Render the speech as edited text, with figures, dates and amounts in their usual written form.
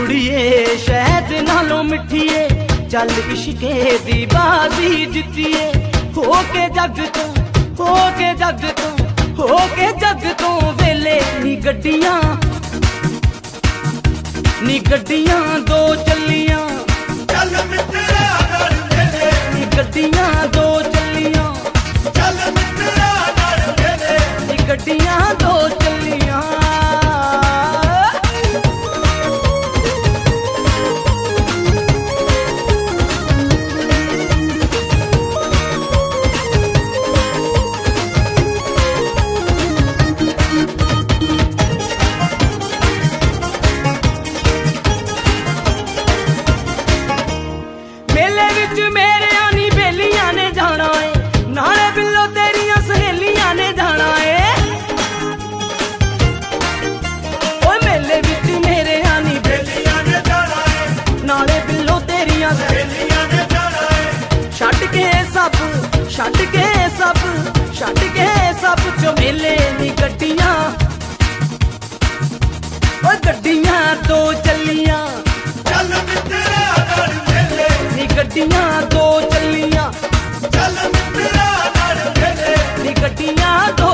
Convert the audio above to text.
कुड़िए शहद नालों मिठिए चल इश्के दी बाजी जितिए हो के जग तो हो के जग तो हो के जग तो वेले नी गड्डियां दो चलियां चल मित्रा नाल मेले नी गड्डियां दो चलियां चल मित्रा नाल मेले नी गड्डियां दो चलियां मेरे आनी बेलियां ने जाना है नाले बिल्लो तेरिया सहेलियां ने जाना है ओए मेले विच मेरे आनी बेलियां ने जाना है नाले बिल्लो तेरिया बेलियां ने जाना है छड्ड के सब छड्ड के सब छड्ड के सब चो मेले नी गड्डियां ओए गड्डियां दो चलियां चल मित्रा नाल मेले नी गड्डियां दो चलियां चल मित्रा नाल मेले नी गड्डियां दो